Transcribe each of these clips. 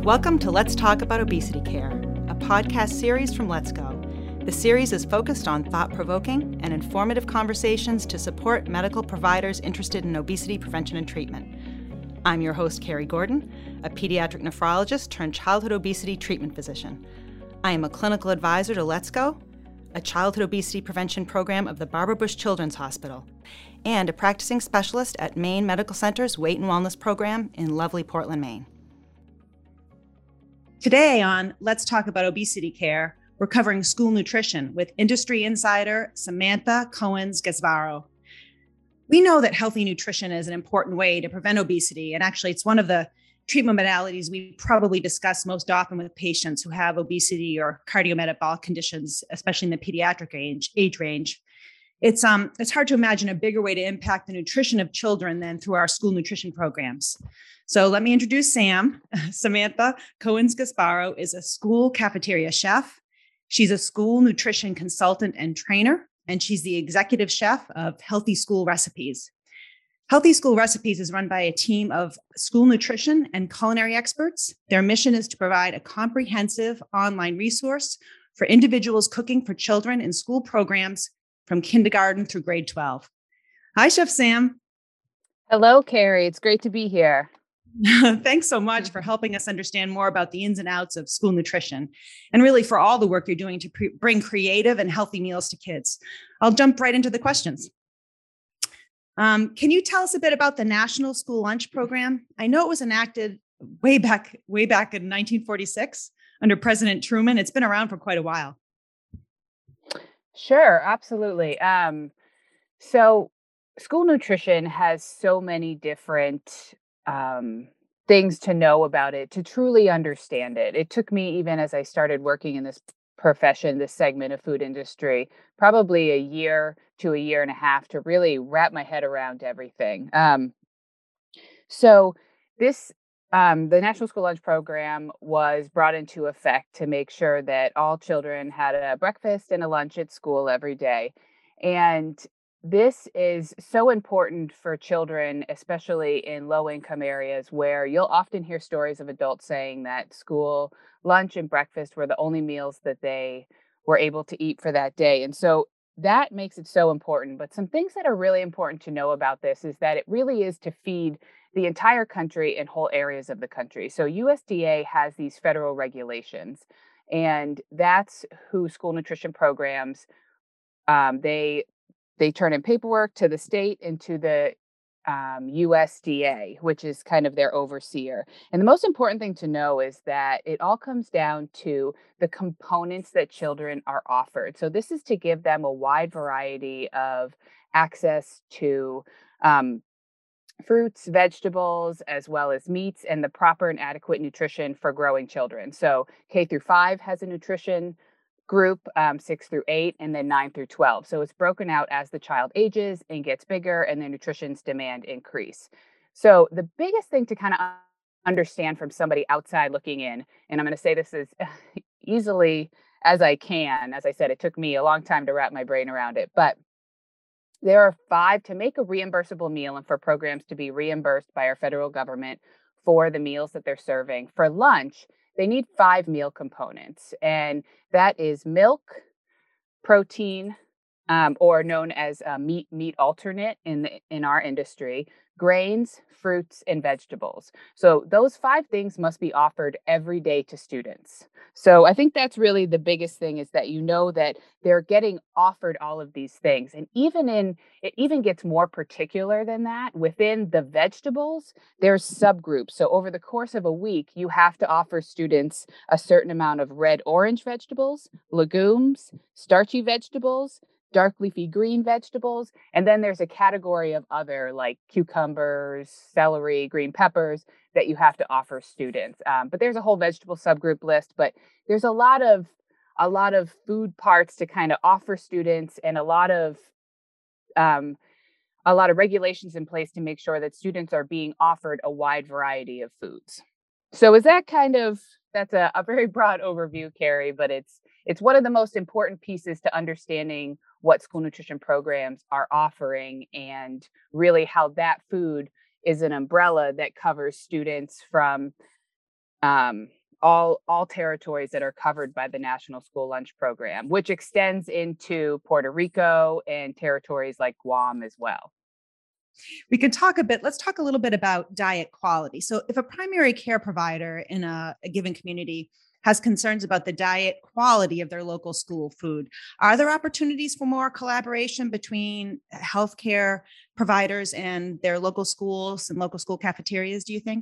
Welcome to Let's Talk About Obesity Care, a podcast series from Let's Go. The series is focused on thought-provoking and informative conversations to support medical providers interested in obesity prevention and treatment. I'm your host, Carrie Gordon, a pediatric nephrologist turned childhood obesity treatment physician. I am a clinical advisor to Let's Go, a childhood obesity prevention program of the Barbara Bush Children's Hospital, and a practicing specialist at Maine Medical Center's Weight and Wellness Program in lovely Portland, Maine. Today on Let's Talk About Obesity Care, we're covering school nutrition with industry insider Samantha Cohens-Gasbarro. We know that healthy nutrition is an important way to prevent obesity, and actually it's one of the treatment modalities we probably discuss most often with patients who have obesity or cardiometabolic conditions, especially in the pediatric age range. It's hard to imagine a bigger way to impact the nutrition of children than through our school nutrition programs. So let me introduce Sam. Samantha Cohens-Gasbarro is a school cafeteria chef. She's a school nutrition consultant and trainer, and she's the executive chef of Healthy School Recipes. Healthy School Recipes is run by a team of school nutrition and culinary experts. Their mission is to provide a comprehensive online resource for individuals cooking for children in school programs from kindergarten through grade 12. Hi, Chef Sam. Hello, Carrie. It's great to be here. Thanks so much for helping us understand more about the ins and outs of school nutrition, and really for all the work you're doing to bring creative and healthy meals to kids. I'll jump right into the questions. Can you tell us a bit about the National School Lunch Program? I know it was enacted way back in 1946 under President Truman. It's been around for quite a while. Sure, absolutely. So school nutrition has so many different things to know about it to truly understand it. It took me, even as I started working in this profession, this segment of food industry, probably a year to a year and a half to really wrap my head around everything. So this, the National School Lunch Program was brought into effect to make sure that all children had a breakfast and a lunch at school every day. And this is so important for children, especially in low-income areas where you'll often hear stories of adults saying that school lunch and breakfast were the only meals that they were able to eat for that day. And so that makes it so important. But some things that are really important to know about this is that it really is to feed the entire country and whole areas of the country. So USDA has these federal regulations, and that's who school nutrition programs, they turn in paperwork to the state and to the USDA, which is kind of their overseer. And the most important thing to know is that it all comes down to the components that children are offered. So this is to give them a wide variety of access to fruits, vegetables, as well as meats, and the proper and adequate nutrition for growing children. So K through 5 has a nutrition group, 6 through 8, and then 9 through 12. So it's broken out as the child ages and gets bigger and their nutrition's demand increase. So the biggest thing to kind of understand from somebody outside looking in, and I'm going to say this as easily as I can. As I said, it took me a long time to wrap my brain around it, but there are 5 to make a reimbursable meal and for programs to be reimbursed by our federal government for the meals that they're serving. For lunch, they need 5 meal components, and that is milk, protein, or known as meat alternate in our industry, grains, fruits, and vegetables. So those 5 things must be offered every day to students. So I think that's really the biggest thing, is that you know that they're getting offered all of these things. And it even gets more particular than that. Within the vegetables, there's subgroups. So over the course of a week, you have to offer students a certain amount of red-orange vegetables, legumes, starchy vegetables, dark leafy green vegetables. And then there's a category of other, like cucumbers, celery, green peppers, that you have to offer students. But there's a whole vegetable subgroup list, but there's a lot of food parts to kind of offer students, and a lot of regulations in place to make sure that students are being offered a wide variety of foods. So is that that's a very broad overview, Carrie, but it's one of the most important pieces to understanding what school nutrition programs are offering, and really how that food is an umbrella that covers students from all territories that are covered by the National School Lunch Program, which extends into Puerto Rico and territories like Guam as well. Let's talk a little bit about diet quality. So if a primary care provider in a given community has concerns about the diet quality of their local school food, are there opportunities for more collaboration between healthcare providers and their local schools and local school cafeterias, do you think?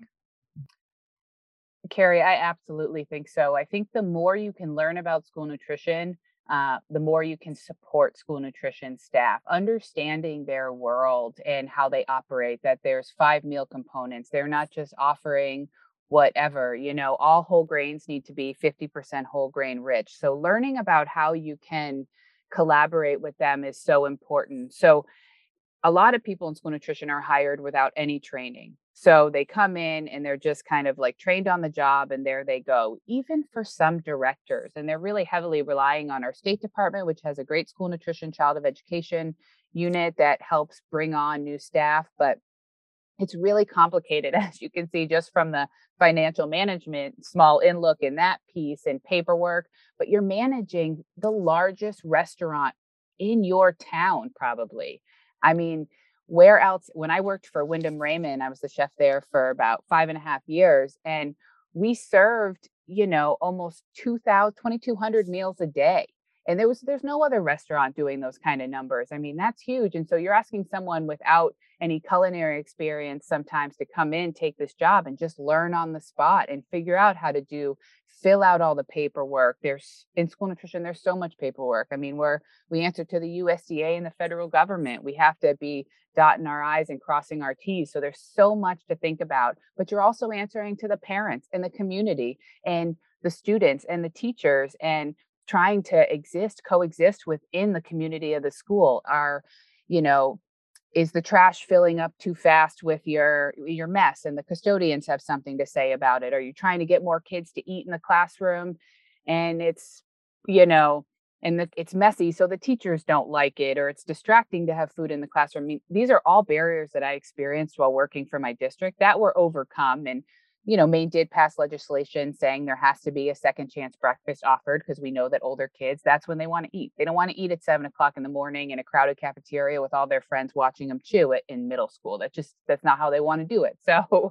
Carrie, I absolutely think so. I think the more you can learn about school nutrition, the more you can support school nutrition staff, understanding their world and how they operate, that there's five meal components. They're not just offering whatever, all whole grains need to be 50% whole grain rich. So learning about how you can collaborate with them is so important. So a lot of people in school nutrition are hired without any training. So they come in and they're just kind of like trained on the job and there they go. Even for some directors, and they're really heavily relying on our State Department, which has a great school nutrition child of education unit that helps bring on new staff. But it's really complicated, as you can see, just from the financial management, small in look in that piece and paperwork. But you're managing the largest restaurant in your town, probably. I mean, where else? When I worked for Wyndham Raymond, I was the chef there for about 5.5 years. And we served, almost 2,200 meals a day. And there's no other restaurant doing those kind of numbers. I mean, that's huge. And so you're asking someone without any culinary experience sometimes to come in, take this job and just learn on the spot and figure out how to fill out all the paperwork. There's in school nutrition, there's so much paperwork. I mean, we answer to the USDA and the federal government. We have to be dotting our I's and crossing our T's. So there's so much to think about, but you're also answering to the parents and the community and the students and the teachers and trying to coexist within the community of the school. You know, is the trash filling up too fast with your mess and the custodians have something to say about it? Are you trying to get more kids to eat in the classroom and you know it's messy so the teachers don't like it, or it's distracting to have food in the classroom? I mean, these are all barriers that I experienced while working for my district that were overcome. And Maine did pass legislation saying there has to be a second chance breakfast offered, because we know that older kids, that's when they want to eat. They don't want to eat at 7 o'clock in the morning in a crowded cafeteria with all their friends watching them chew it in middle school. That's not how they want to do it. So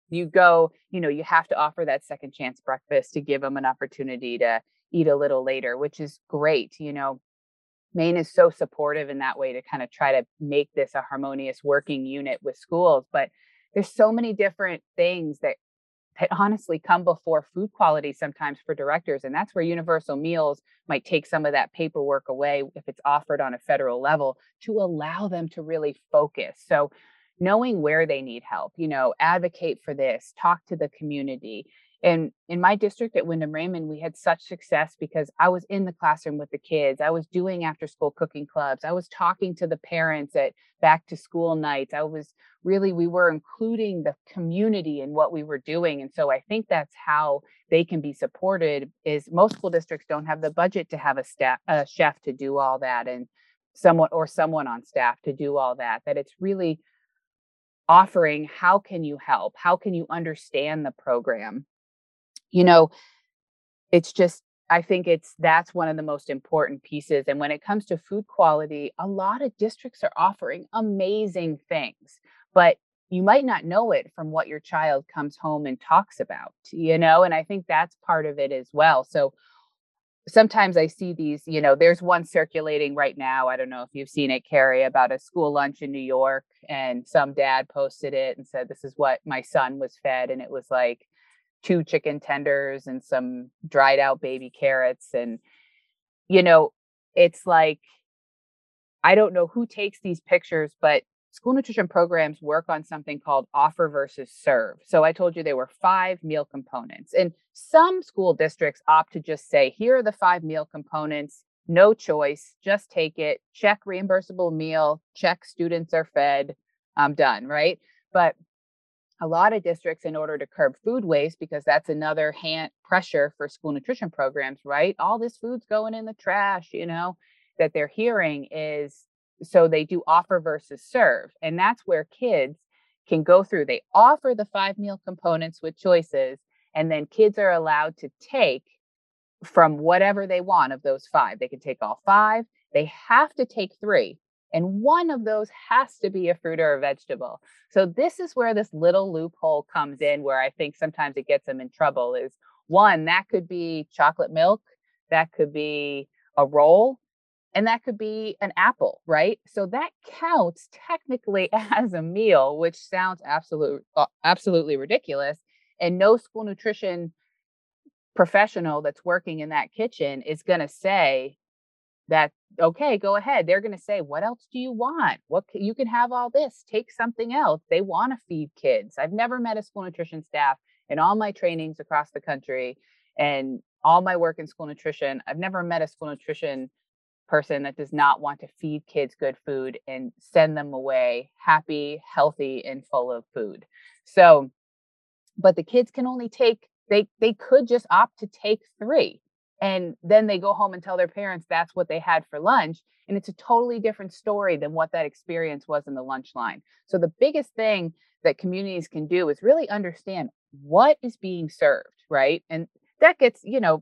you have to offer that second chance breakfast to give them an opportunity to eat a little later, which is great. Maine is so supportive in that way to kind of try to make this a harmonious working unit with schools. But there's so many different things that honestly come before food quality sometimes for directors. And that's where Universal Meals might take some of that paperwork away if it's offered on a federal level, to allow them to really focus. So knowing where they need help, advocate for this, talk to the community. And in my district at Wyndham Raymond, we had such success because I was in the classroom with the kids. I was doing after school cooking clubs. I was talking to the parents at back to school nights. We were including the community in what we were doing. And so I think that's how they can be supported. Is most school districts don't have the budget to have a chef to do all that, and someone on staff to do all that. That it's really offering, how can you help? How can you understand the program? It's just, I think that's one of the most important pieces. And when it comes to food quality, a lot of districts are offering amazing things, but you might not know it from what your child comes home and talks about, and I think that's part of it as well. So sometimes I see these, there's one circulating right now. I don't know if you've seen it, Carrie, about a school lunch in New York, and some dad posted it and said, this is what my son was fed. And it was like 2 chicken tenders and some dried out baby carrots. And, it's like, I don't know who takes these pictures, but school nutrition programs work on something called offer versus serve. So I told you there were 5 meal components, and some school districts opt to just say, here are the 5 meal components, no choice, just take it, check reimbursable meal, check students are fed, I'm done, right? But a lot of districts, in order to curb food waste, because that's another hand pressure for school nutrition programs, right? All this food's going in the trash, that they're hearing is, so they do offer versus serve. And that's where kids can go through. They offer the 5 meal components with choices, And then kids are allowed to take from whatever they want of those five. They can take all five. They have to take three. And one of those has to be a fruit or a vegetable. So this is where this little loophole comes in, where I think sometimes it gets them in trouble is one, that could be chocolate milk, that could be a roll, and that could be an apple, right? So that counts technically as a meal, which sounds absolutely ridiculous. And no school nutrition professional that's working in that kitchen is going to say that, okay, go ahead. They're going to say, what else do you want? You can have all this, take something else. They want to feed kids. I've never met a school nutrition staff in all my trainings across the country and all my work in school nutrition. I've never met a school nutrition person that does not want to feed kids good food and send them away happy, healthy, and full of food. So, but the kids can only take, they could just opt to take three. And then they go home and tell their parents that's what they had for lunch. And it's a totally different story than what that experience was in the lunch line. So the biggest thing that communities can do is really understand what is being served, right? And that gets,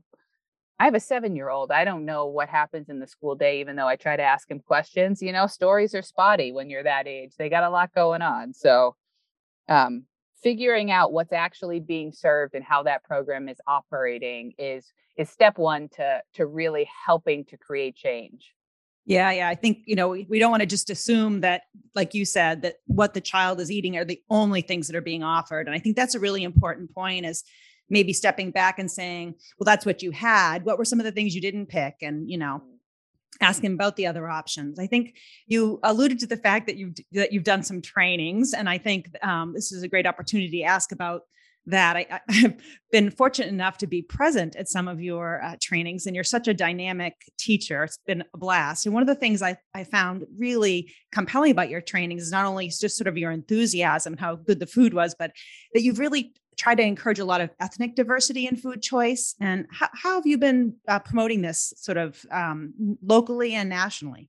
I have a 7-year-old. I don't know what happens in the school day, even though I try to ask him questions. Stories are spotty when you're that age. They got a lot going on. So um, figuring out what's actually being served and how that program is operating is step one to really helping to create change. Yeah. I think, we don't want to just assume that, like you said, that what the child is eating are the only things that are being offered. And I think that's a really important point, is maybe stepping back and saying, well, that's what you had. What were some of the things you didn't pick? And, asking about the other options. I think you alluded to the fact that you've done some trainings, and I think this is a great opportunity to ask about that. I've been fortunate enough to be present at some of your trainings, and you're such a dynamic teacher. It's been a blast. And one of the things I found really compelling about your trainings is not only just sort of your enthusiasm, how good the food was, but that you've really tried to encourage a lot of ethnic diversity in food choice. And how have you been promoting this sort of locally and nationally?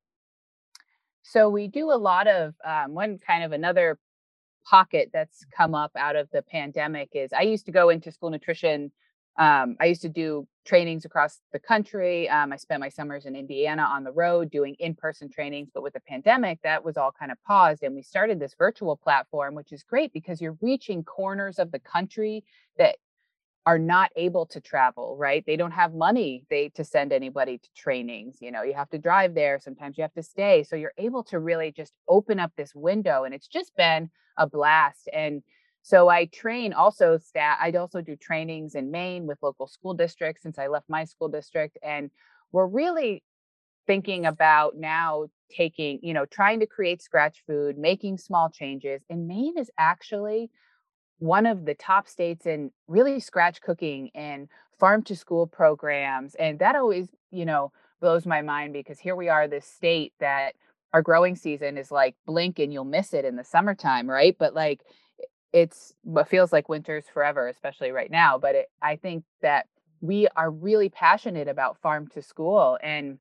So we do a lot of one kind of another pocket that's come up out of the pandemic is I used to go into school nutrition. I used to do trainings across the country. I spent my summers in Indiana on the road doing in-person trainings, but with the pandemic, that was all kind of paused. And we started this virtual platform, which is great because you're reaching corners of the country that are not able to travel, right? They don't have money to send anybody to trainings. You have to drive there. Sometimes you have to stay. So you're able to really just open up this window, and it's just been a blast. And so I train also staff. I also do trainings in Maine with local school districts since I left my school district. And we're really thinking about now taking, trying to create scratch food, making small changes. And Maine is actually one of the top states in really scratch cooking and farm to school programs. And that always, blows my mind because here we are, this state that our growing season is like blink and you'll miss it in the summertime, right? But like it's what feels like winter's forever, especially right now. But I think that we are really passionate about farm to school. And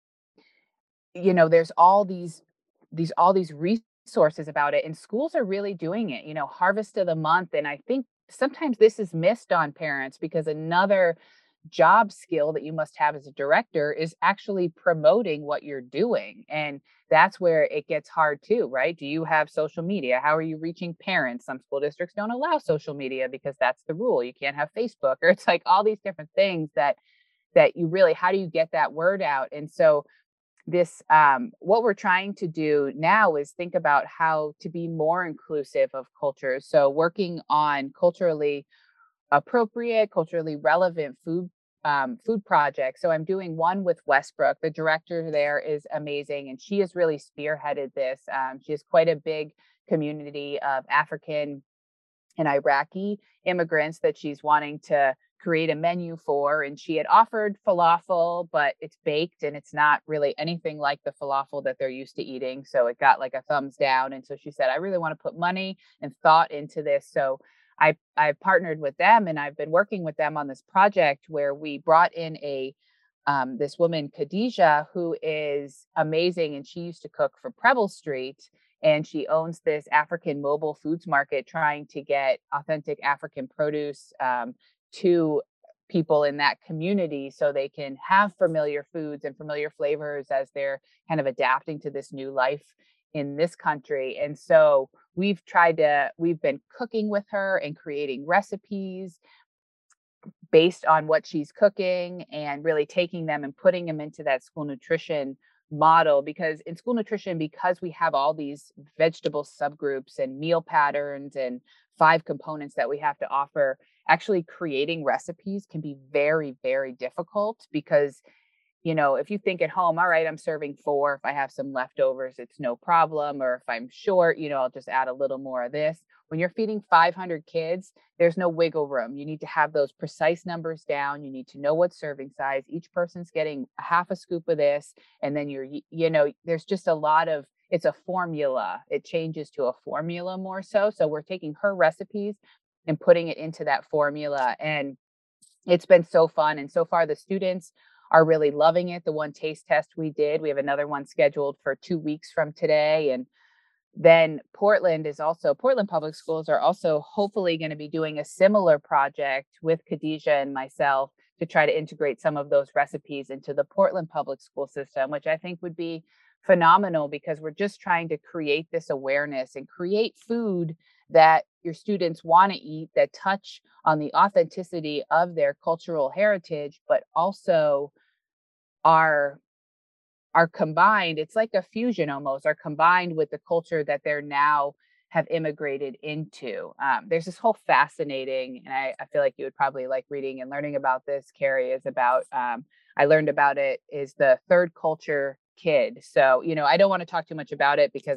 there's all these resources about it, and schools are really doing it, harvest of the month. And I think sometimes this is missed on parents because another job skill that you must have as a director is actually promoting what you're doing. And that's where it gets hard too, right? Do you have social media? How are you reaching parents? Some school districts don't allow social media because that's the rule. You can't have Facebook, or it's like all these different things that you really, how do you get that word out? And so this what we're trying to do now is think about how to be more inclusive of cultures. So working on culturally appropriate, culturally relevant food projects. So I'm doing one with Westbrook. The director there is amazing, and she has really spearheaded this. She has quite a big community of African and Iraqi immigrants that she's wanting to create a menu for. And she had offered falafel, but it's baked and it's not really anything like the falafel that they're used to eating. So it got like a thumbs down. And so she said, I really want to put money and thought into this. So I've partnered with them, and I've been working with them on this project where we brought in this woman, Khadijah, who is amazing. And she used to cook for Preble Street, and she owns this African mobile foods market trying to get authentic African produce to people in that community so they can have familiar foods and familiar flavors as they're kind of adapting to this new life in this country. And so we've been cooking with her and creating recipes based on what she's cooking and really taking them and putting them into that school nutrition model. Because in school nutrition, because we have all these vegetable subgroups and meal patterns and 5 components that we have to offer, actually creating recipes can be very, very difficult. Because if you think at home, all right, I'm serving 4. If I have some leftovers, it's no problem. Or if I'm short, I'll just add a little more of this. When you're feeding 500 kids, there's no wiggle room. You need to have those precise numbers down. You need to know what serving size. Each person's getting a half a scoop of this. And then there's just it's a formula. It changes to a formula more so. So we're taking her recipes and putting it into that formula. And it's been so fun. And so far, the students are really loving it. The one taste test we did, we have another one scheduled for 2 weeks from today. And then Portland Public Schools are also hopefully going to be doing a similar project with Khadijah and myself to try to integrate some of those recipes into the Portland Public School system, which I think would be phenomenal, because we're just trying to create this awareness and create food that your students want to eat, that touch on the authenticity of their cultural heritage, but also are combined. It's like a fusion almost, are combined with the culture that they're now have immigrated into. There's this whole fascinating, and I feel like you would probably like reading and learning about this, Carrie, is about, I learned about it, is the third culture kid. So, I don't want to talk too much about it because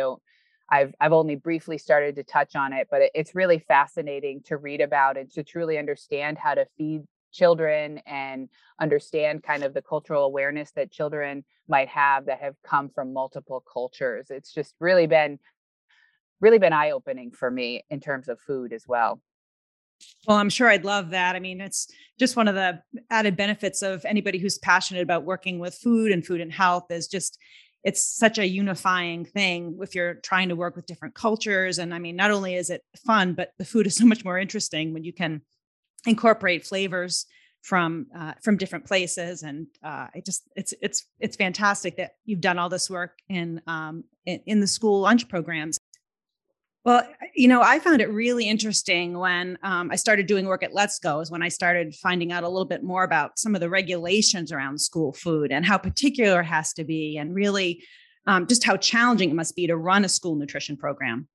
I've only briefly started to touch on it, but it's really fascinating to read about and to truly understand how to feed children and understand kind of the cultural awareness that children might have that have come from multiple cultures. It's just really been eye-opening for me in terms of food as well. Well, I'm sure I'd love that. I mean, it's just one of the added benefits of anybody who's passionate about working with food and health is just, it's such a unifying thing if you're trying to work with different cultures. And I mean, not only is it fun, but the food is so much more interesting when you can incorporate flavors from different places. And it's fantastic that you've done all this work in the school lunch programs. Well, I found it really interesting when I started doing work at Let's Go, is when I started finding out a little bit more about some of the regulations around school food and how particular it has to be, and really just how challenging it must be to run a school nutrition program.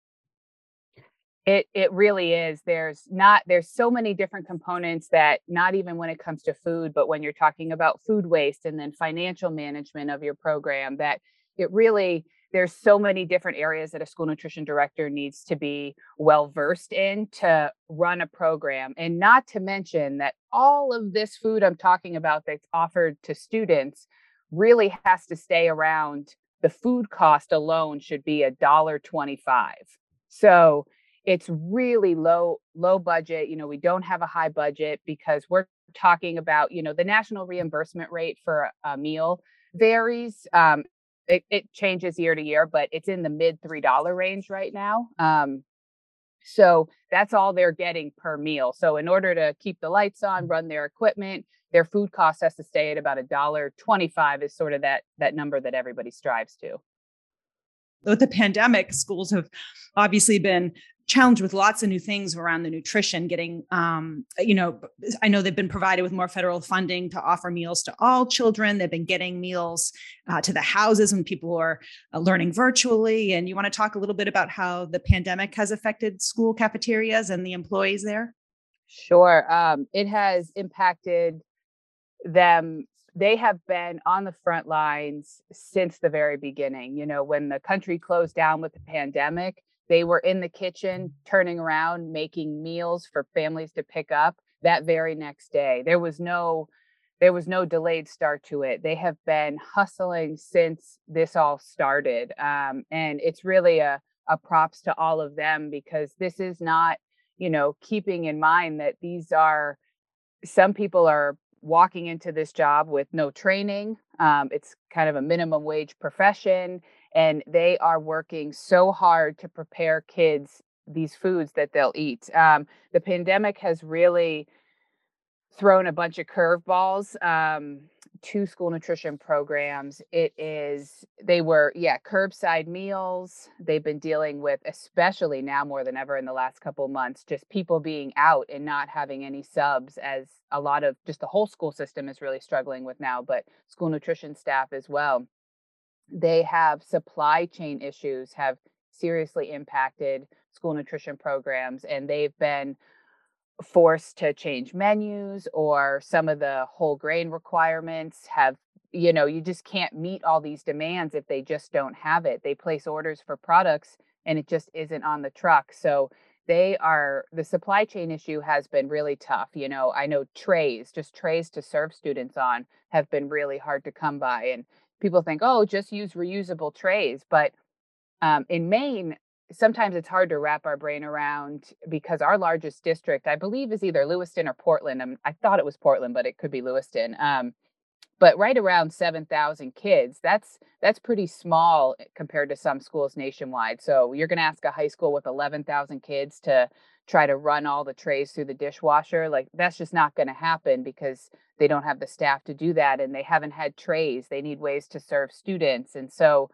It really is. There's so many different components that, not even when it comes to food, but when you're talking about food waste and then financial management of your program, that there's so many different areas that a school nutrition director needs to be well versed in to run a program. And not to mention that all of this food I'm talking about that's offered to students really has to stay around. The food cost alone should be $1.25. So it's really low budget. We don't have a high budget because we're talking about, the national reimbursement rate for a meal varies. It changes year to year, but it's in the mid $3 range right now. So that's all they're getting per meal. So in order to keep the lights on, run their equipment, their food cost has to stay at about $1.25 is sort of that number that everybody strives to. With the pandemic, schools have obviously been challenged with lots of new things around the nutrition, getting, I know they've been provided with more federal funding to offer meals to all children. They've been getting meals to the houses when people are learning virtually. And you want to talk a little bit about how the pandemic has affected school cafeterias and the employees there? Sure. It has impacted them. They have been on the front lines since the very beginning. When the country closed down with the pandemic, they were in the kitchen, turning around, making meals for families to pick up that very next day. There was no delayed start to it. They have been hustling since this all started. And it's really a props to all of them, because this is not, keeping in mind that some people are walking into this job with no training. It's kind of a minimum wage profession, and they are working so hard to prepare kids these foods that they'll eat. The pandemic has really thrown a bunch of curveballs to school nutrition programs. They were, curbside meals. They've been dealing with, especially now more than ever in the last couple of months, just people being out and not having any subs, as a lot of just the whole school system is really struggling with now, but school nutrition staff as well. They have supply chain issues, have seriously impacted school nutrition programs, and they've been forced to change menus, or some of the whole grain requirements have, you just can't meet all these demands if they just don't have it. They place orders for products and it just isn't on the truck. So the supply chain issue has been really tough. I know just trays to serve students on, have been really hard to come by. And people think, oh, just use reusable trays. But in Maine, sometimes it's hard to wrap our brain around, because our largest district, I believe, is either Lewiston or Portland. I thought it was Portland, but it could be Lewiston. But right around 7,000 kids, that's pretty small compared to some schools nationwide. So you're going to ask a high school with 11,000 kids to try to run all the trays through the dishwasher. Like, that's just not going to happen, because they don't have the staff to do that, and they haven't had trays. They need ways to serve students. And so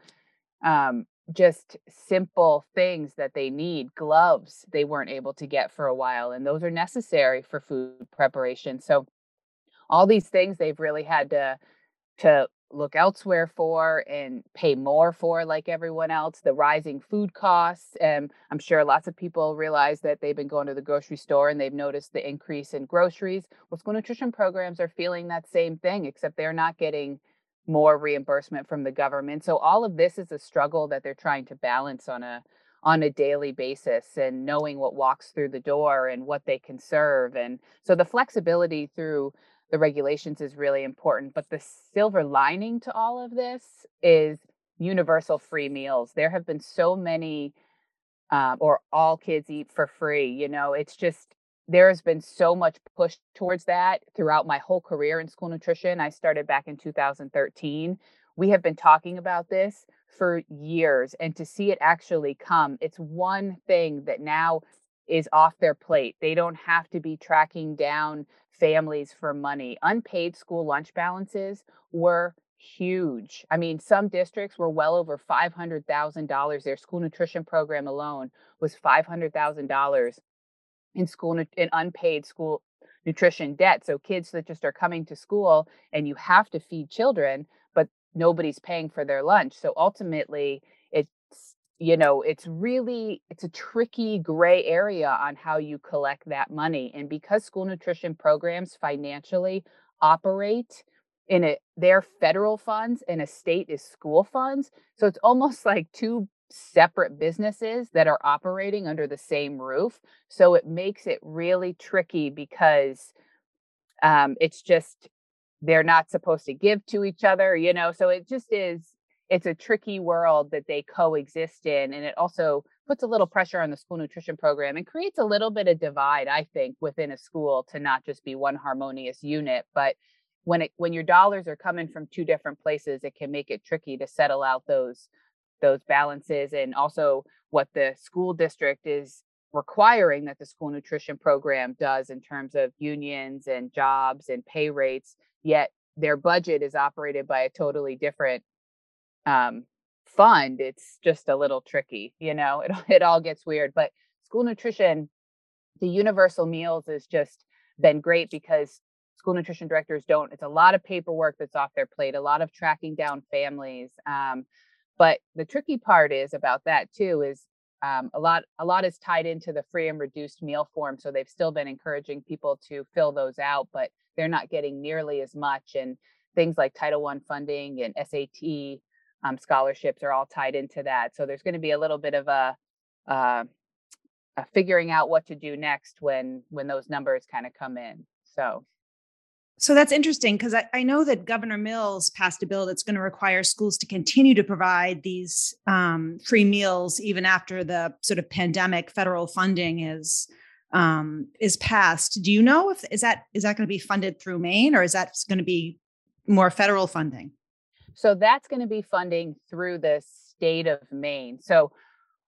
just simple things that they need, gloves, they weren't able to get for a while, and those are necessary for food preparation. So all these things they've really had to look elsewhere for and pay more for, like everyone else. The rising food costs, and I'm sure lots of people realize that they've been going to the grocery store and they've noticed the increase in groceries. Well, school nutrition programs are feeling that same thing, except they're not getting more reimbursement from the government. So all of this is a struggle that they're trying to balance on a daily basis, and knowing what walks through the door and what they can serve. And so the flexibility through the regulations is really important. But the silver lining to all of this is universal free meals. There have been so many, or all kids eat for free. It's just, there has been so much push towards that throughout my whole career in school nutrition. I started back in 2013. We have been talking about this for years, and to see it actually come, it's one thing that now is off their plate. They don't have to be tracking down families for money. Unpaid school lunch balances were huge. I mean, some districts were well over $500,000. Their school nutrition program alone was $500,000 in unpaid school nutrition debt. So kids that just are coming to school, and you have to feed children, but nobody's paying for their lunch. So ultimately, it's a tricky gray area on how you collect that money. And because school nutrition programs financially operate their federal funds, and a state is school funds. So it's almost like two separate businesses that are operating under the same roof. So it makes it really tricky, because it's just, they're not supposed to give to each other, so it's a tricky world that they coexist in. And it also puts a little pressure on the school nutrition program and creates a little bit of divide, I think, within a school, to not just be one harmonious unit. But when your dollars are coming from two different places, it can make it tricky to settle out those balances. And also what the school district is requiring that the school nutrition program does in terms of unions and jobs and pay rates, yet their budget is operated by a totally different fund. It's just a little tricky, it all gets weird. But school nutrition, the universal meals, has just been great, because school nutrition directors it's a lot of paperwork that's off their plate, a lot of tracking down families. But the tricky part is about that too, is a lot is tied into the free and reduced meal form. So they've still been encouraging people to fill those out, but they're not getting nearly as much. And things like Title I funding and SAT scholarships are all tied into that. So there's going to be a little bit of a figuring out what to do next when those numbers kind of come in. So that's interesting, because I know that Governor Mills passed a bill that's going to require schools to continue to provide these free meals even after the sort of pandemic federal funding is passed. Do you know if is that going to be funded through Maine, or is that going to be more federal funding? So that's going to be funding through the state of Maine. So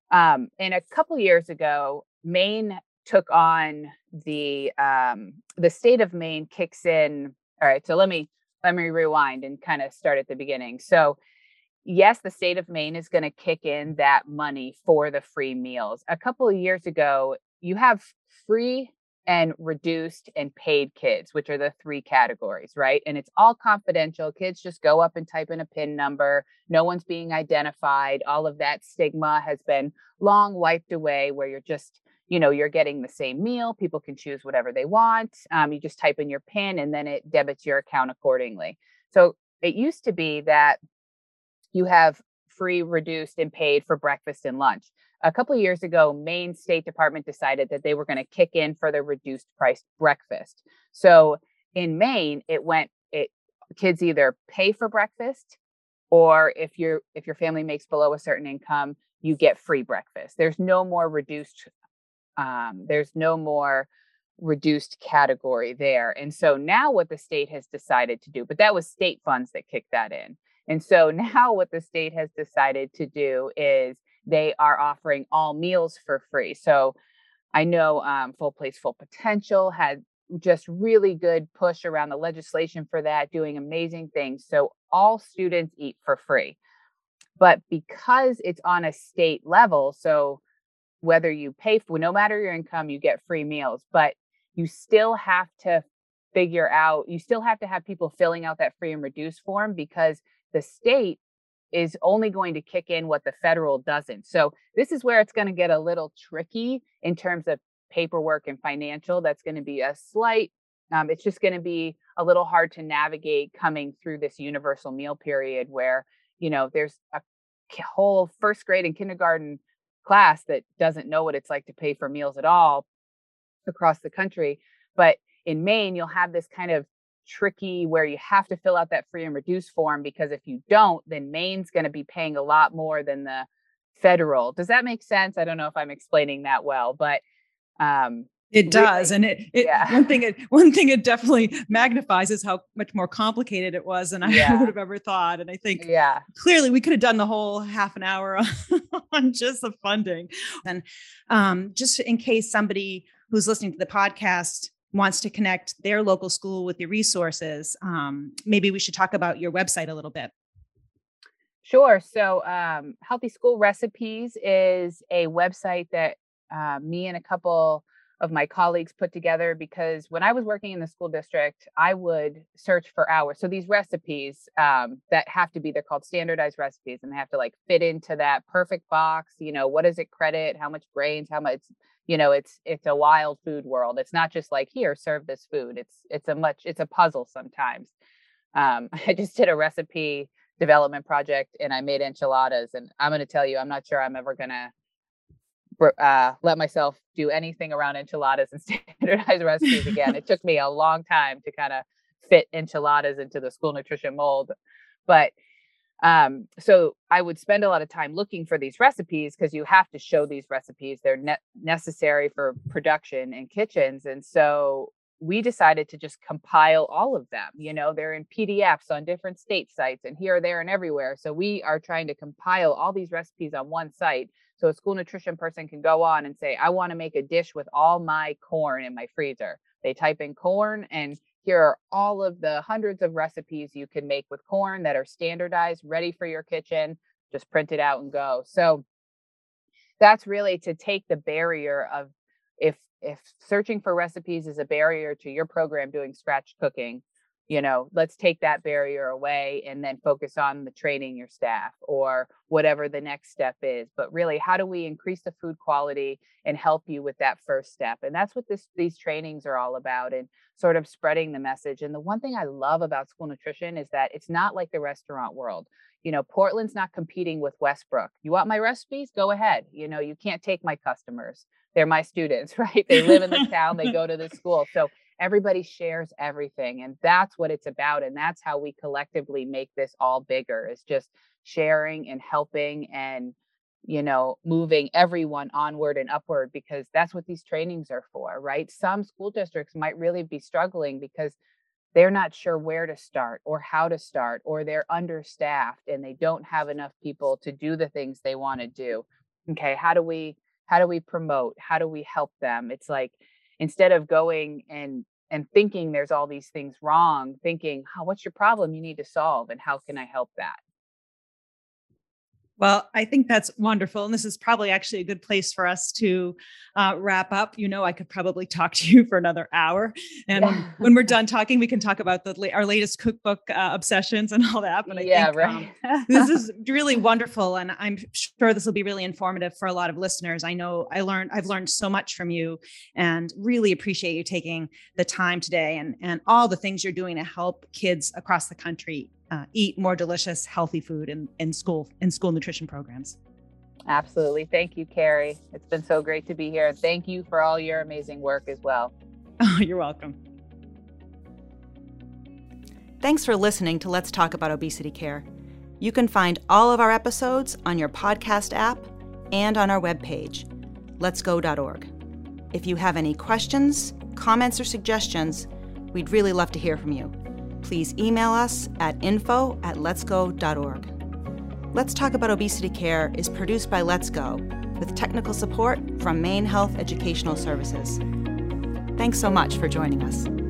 And a couple years ago, Maine took on the state of Maine kicks in. All right, so let me rewind and kind of start at the beginning. So yes, the state of Maine is going to kick in that money for the free meals. A couple of years ago, you have free and reduced and paid kids, which are the three categories, right? And it's all confidential. Kids just go up and type in a PIN number. No one's being identified. All of that stigma has been long wiped away where you're just, you're getting the same meal. People can choose whatever they want. You just type in your PIN and then it debits your account accordingly. So it used to be that you have free, reduced, and paid for breakfast and lunch. A couple of years ago, Maine State Department decided that they were going to kick in for the reduced price breakfast. So in Maine, it kids either pay for breakfast, or if your family makes below a certain income, you get free breakfast. There's no more reduced category there. And so now what the state has decided to do, but that was state funds that kicked that in. And so now what the state has decided to do is they are offering all meals for free. So I know Full Place, Full Potential had just really good push around the legislation for that, doing amazing things. So all students eat for free. But because it's on a state level, so whether you pay for, no matter your income, you get free meals, but you still have to you still have to have people filling out that free and reduced form because the state is only going to kick in what the federal doesn't. So this is where it's going to get a little tricky in terms of paperwork and financial. That's going to be it's just going to be a little hard to navigate coming through this universal meal period where, there's a whole first grade and kindergarten class that doesn't know what it's like to pay for meals at all across the country. But in Maine, you'll have this kind of tricky where you have to fill out that free and reduced form because if you don't, then Maine's going to be paying a lot more than the federal. Does that make sense? I don't know if I'm explaining that well, but it does. Really, And yeah. one thing it definitely magnifies is how much more complicated it was than I would have ever thought. And I think clearly we could have done the whole half an hour on just the funding. And just in case somebody who's listening to the podcast wants to connect their local school with your resources, maybe we should talk about your website a little bit. Sure. So Healthy School Recipes is a website that me and a couple of my colleagues put together because when I was working in the school district, I would search for hours. So these recipes that have to be, they're called standardized recipes and they have to like fit into that perfect box. What does it credit? How much grains, how much, it's a wild food world. It's not just like, here, serve this food. It's a puzzle sometimes. I just did a recipe development project and I made enchiladas and I'm going to tell you, I'm not sure I'm ever going to let myself do anything around enchiladas and standardized recipes again. It took me a long time to kind of fit enchiladas into the school nutrition mold. But so I would spend a lot of time looking for these recipes because you have to show these recipes. They're necessary for production in kitchens. And so we decided to just compile all of them. They're in PDFs on different state sites and here, there, and everywhere. So we are trying to compile all these recipes on one site. So a school nutrition person can go on and say, I want to make a dish with all my corn in my freezer. They type in corn and here are all of the hundreds of recipes you can make with corn that are standardized, ready for your kitchen. Just print it out and go. So that's really to take the barrier of if searching for recipes is a barrier to your program doing scratch cooking, let's take that barrier away and then focus on the training your staff or whatever the next step is. But really, how do we increase the food quality and help you with that first step? And that's what these trainings are all about and sort of spreading the message. And the one thing I love about school nutrition is that it's not like the restaurant world. Portland's not competing with Westbrook. You want my recipes? Go ahead. You can't take my customers. They're my students, right? They live in the town, they go to the school. So everybody shares everything. And that's what it's about. And that's how we collectively make this all bigger, is just sharing and helping and, moving everyone onward and upward, because that's what these trainings are for, right? Some school districts might really be struggling because they're not sure where to start or how to start, or they're understaffed and they don't have enough people to do the things they want to do. Okay, how do we promote? How do we help them? It's like instead of going and thinking there's all these things wrong, thinking, what's your problem you need to solve and how can I help that? Well, I think that's wonderful. And this is probably actually a good place for us to wrap up. I could probably talk to you for another hour. And Yeah. when we're done talking, we can talk about our latest cookbook obsessions and all that. But I Yeah, think right. this is really wonderful. And I'm sure this will be really informative for a lot of listeners. I know I've learned so much from you and really appreciate you taking the time today and all the things you're doing to help kids across the country eat more delicious, healthy food in school nutrition programs. Absolutely. Thank you, Carrie. It's been so great to be here. Thank you for all your amazing work as well. Oh, you're welcome. Thanks for listening to Let's Talk About Obesity Care. You can find all of our episodes on your podcast app and on our webpage, letsgo.org. If you have any questions, comments, or suggestions, we'd really love to hear from you. Please email us at info@letsgo.org. Let's Talk About Obesity Care is produced by Let's Go, with technical support from Maine Health Educational Services. Thanks so much for joining us.